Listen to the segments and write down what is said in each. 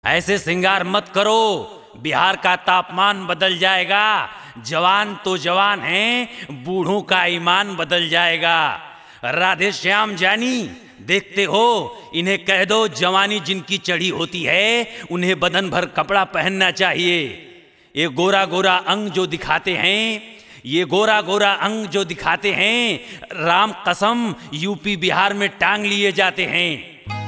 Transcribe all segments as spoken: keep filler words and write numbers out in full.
ऐसे श्रृंगार मत करो, बिहार का तापमान बदल जाएगा। जवान तो जवान हैं, बूढ़ों का ईमान बदल जाएगा। राधे श्याम जानी देखते हो, इन्हें कह दो जवानी जिनकी चढ़ी होती है उन्हें बदन भर कपड़ा पहनना चाहिए। ये गोरा गोरा अंग जो दिखाते हैं, ये गोरा गोरा अंग जो दिखाते हैं, राम कसम यूपी बिहार में टांग लिए जाते हैं।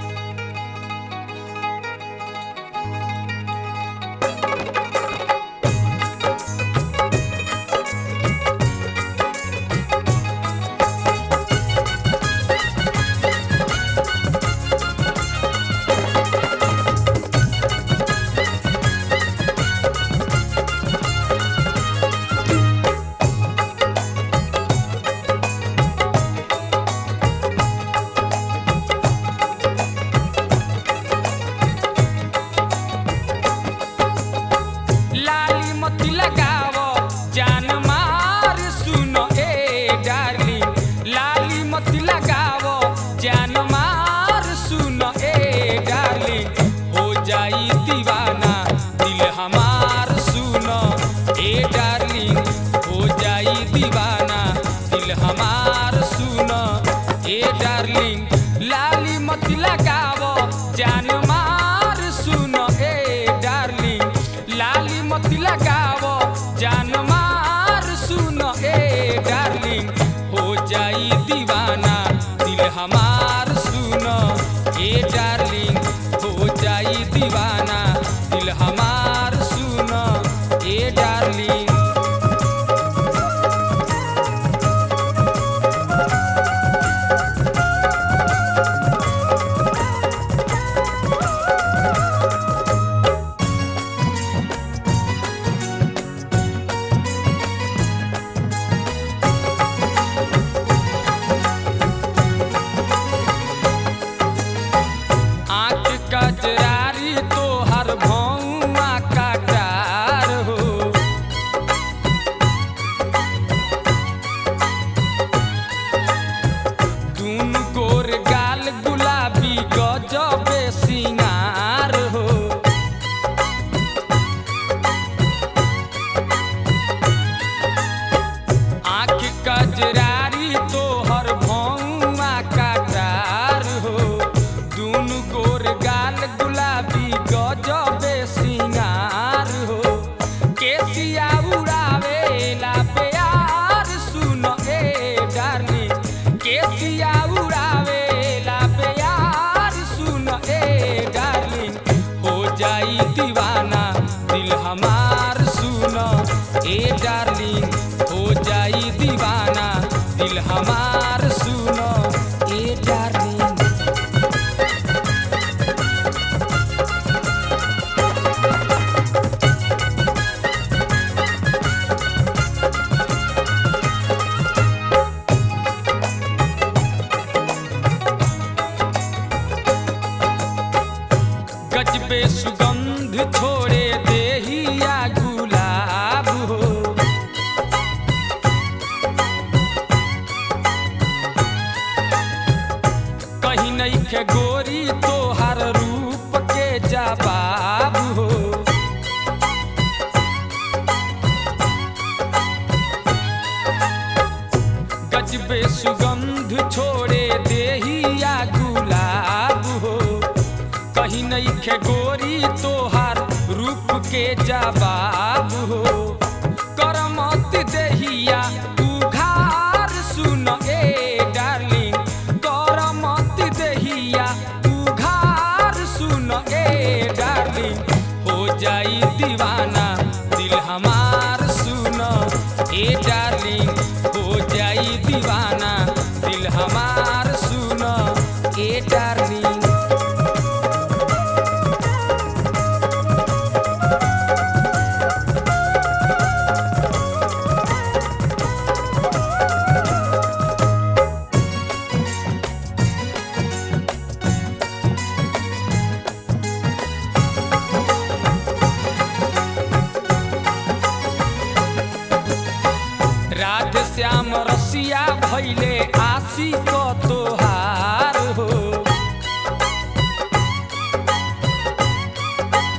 श्याम रसिया भैले आशी को तोहार हो।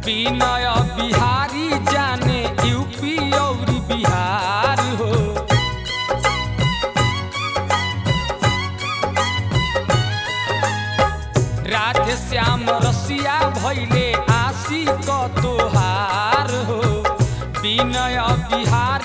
विनय बिहारी जाने यूपी और बिहार हो। राधे श्याम रसिया भैले आशिक तोहार हो। विनय बिहारी